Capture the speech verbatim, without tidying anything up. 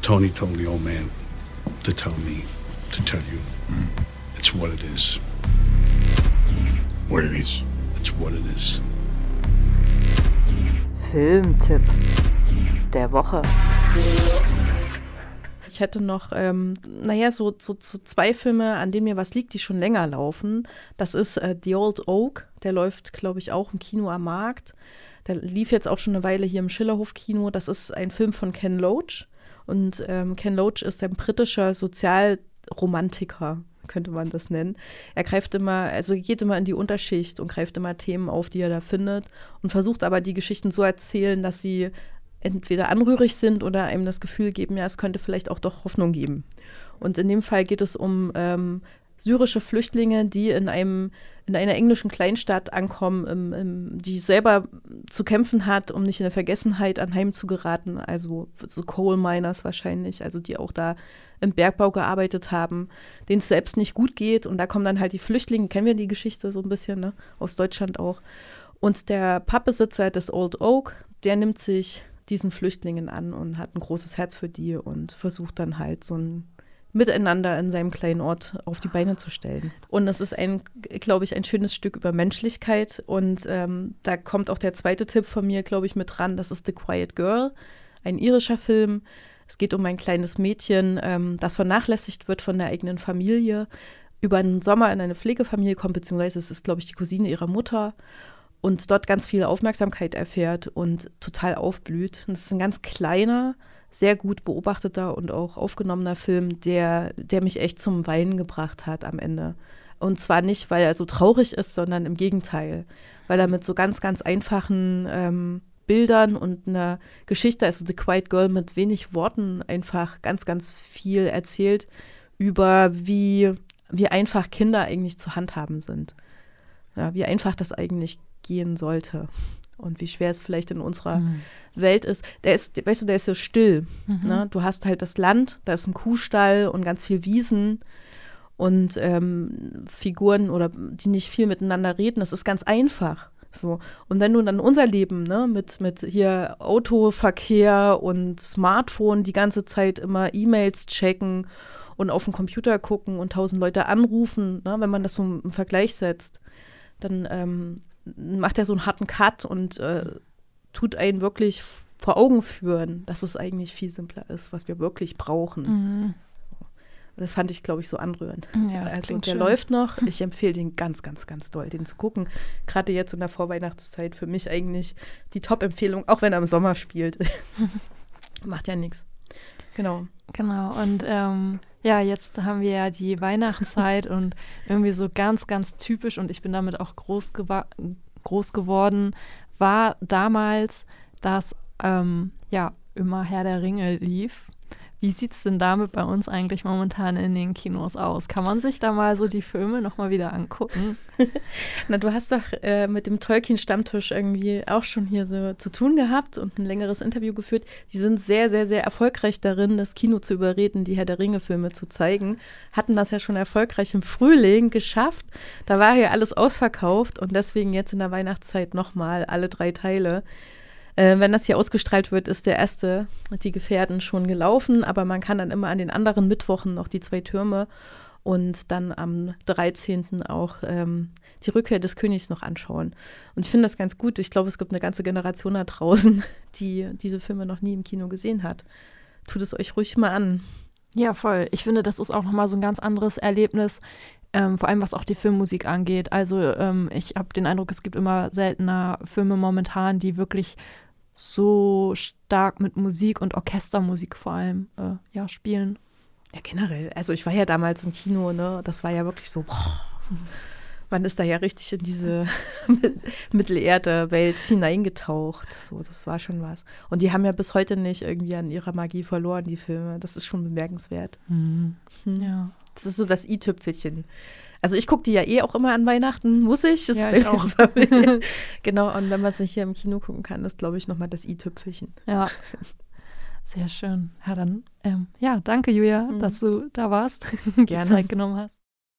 Tony told the old man to tell me, to tell you. Mm. It's what it is. What it is. It's what it is. Filmtipp der Woche. Ich hätte noch, ähm, naja, so, so, so zwei Filme, an denen mir was liegt, die schon länger laufen. Das ist äh, The Old Oak, der läuft, glaube ich, auch im Kino am Markt. Der lief jetzt auch schon eine Weile hier im Schillerhof-Kino. Das ist ein Film von Ken Loach. Und ähm, Ken Loach ist ein britischer Sozialromantiker, könnte man das nennen. Er greift immer, also geht immer in die Unterschicht und greift immer Themen auf, die er da findet und versucht aber die Geschichten so erzählen, dass sie entweder anrührig sind oder einem das Gefühl geben, ja, es könnte vielleicht auch doch Hoffnung geben. Und in dem Fall geht es um ähm, syrische Flüchtlinge, die in einem in einer englischen Kleinstadt ankommen, im, im, die selber zu kämpfen hat, um nicht in der Vergessenheit anheim zu geraten. Also so Coal Miners wahrscheinlich, also die auch da im Bergbau gearbeitet haben, denen es selbst nicht gut geht. Und da kommen dann halt die Flüchtlinge, kennen wir die Geschichte so ein bisschen, ne? Aus Deutschland auch. Und der Pappbesitzer des Old Oak, der nimmt sich diesen Flüchtlingen an und hat ein großes Herz für die und versucht dann halt so ein Miteinander in seinem kleinen Ort auf die Beine zu stellen. Und es ist ein, glaube ich, ein schönes Stück über Menschlichkeit. Und ähm, da kommt auch der zweite Tipp von mir, glaube ich, mit dran. Das ist The Quiet Girl, ein irischer Film. Es geht um ein kleines Mädchen, ähm, das vernachlässigt wird von der eigenen Familie, über einen Sommer in eine Pflegefamilie kommt, beziehungsweise es ist, glaube ich, die Cousine ihrer Mutter. Und dort ganz viel Aufmerksamkeit erfährt und total aufblüht. Und es ist ein ganz kleiner, sehr gut beobachteter und auch aufgenommener Film, der, der mich echt zum Weinen gebracht hat am Ende. Und zwar nicht, weil er so traurig ist, sondern im Gegenteil. Weil er mit so ganz, ganz einfachen ähm, Bildern und einer Geschichte, also The Quiet Girl, mit wenig Worten einfach ganz, ganz viel erzählt über wie, wie einfach Kinder eigentlich zu handhaben sind. Ja, wie einfach das eigentlich gehen sollte und wie schwer es vielleicht in unserer mhm. Welt ist. Der ist, weißt du, der ist so still. Mhm. Ne? Du hast halt das Land, da ist ein Kuhstall und ganz viel Wiesen und ähm, Figuren oder die nicht viel miteinander reden. Das ist ganz einfach. So. Und wenn du dann unser Leben, ne, mit, mit hier Autoverkehr und Smartphone die ganze Zeit immer E-Mails checken und auf den Computer gucken und tausend Leute anrufen, ne, wenn man das so im Vergleich setzt, dann ähm, macht er so einen harten Cut und äh, tut einen wirklich f- vor Augen führen, dass es eigentlich viel simpler ist, was wir wirklich brauchen. Mhm. Das fand ich, glaube ich, so anrührend. Ja, das also der schön. läuft noch. Ich empfehle den ganz, ganz, ganz doll, den zu gucken. Gerade jetzt in der Vorweihnachtszeit für mich eigentlich die Top-Empfehlung, auch wenn er im Sommer spielt. Macht ja nichts. Genau. Genau, und ähm, ja, jetzt haben wir ja die Weihnachtszeit und irgendwie so ganz, ganz typisch, und ich bin damit auch groß, gewa- groß geworden, war damals, dass ähm, ja immer Herr der Ringe lief. Wie sieht es denn damit bei uns eigentlich momentan in den Kinos aus? Kann man sich da mal so die Filme nochmal wieder angucken? Na, du hast doch äh, mit dem Tolkien-Stammtisch irgendwie auch schon hier so zu tun gehabt und ein längeres Interview geführt. Die sind sehr, sehr, sehr erfolgreich darin, das Kino zu überreden, die Herr der Ringe-Filme zu zeigen. Hatten das ja schon erfolgreich im Frühling geschafft. Da war ja alles ausverkauft und deswegen jetzt in der Weihnachtszeit nochmal alle drei Teile. Äh, wenn das hier ausgestrahlt wird, ist der erste, die Gefährden, schon gelaufen, aber man kann dann immer an den anderen Mittwochen noch die zwei Türme und dann am dreizehnten auch ähm, die Rückkehr des Königs noch anschauen. Und ich finde das ganz gut. Ich glaube, es gibt eine ganze Generation da draußen, die diese Filme noch nie im Kino gesehen hat. Tut es euch ruhig mal an. Ja, voll. Ich finde, das ist auch nochmal so ein ganz anderes Erlebnis, ähm, vor allem was auch die Filmmusik angeht. Also ähm, ich habe den Eindruck, es gibt immer seltener Filme momentan, die wirklich so stark mit Musik und Orchestermusik vor allem äh, ja, spielen. Ja, generell. Also ich war ja damals im Kino, ne? Das war ja wirklich so, boah, man ist da ja richtig in diese Mittelerde-Welt hineingetaucht. So, das war schon was. Und die haben ja bis heute nicht irgendwie an ihrer Magie verloren, die Filme. Das ist schon bemerkenswert. Mhm. Hm. Ja. Das ist so das i-Tüpfelchen. Also ich gucke die ja eh auch immer an Weihnachten, muss ich. Das ja, ich auch. Genau, und wenn man es nicht hier im Kino gucken kann, ist, glaube ich, nochmal das i-Tüpfelchen. Ja, sehr schön. Ja, dann, ähm, ja, danke, Julia, mhm. dass du da warst, Gerne. die Zeit genommen hast.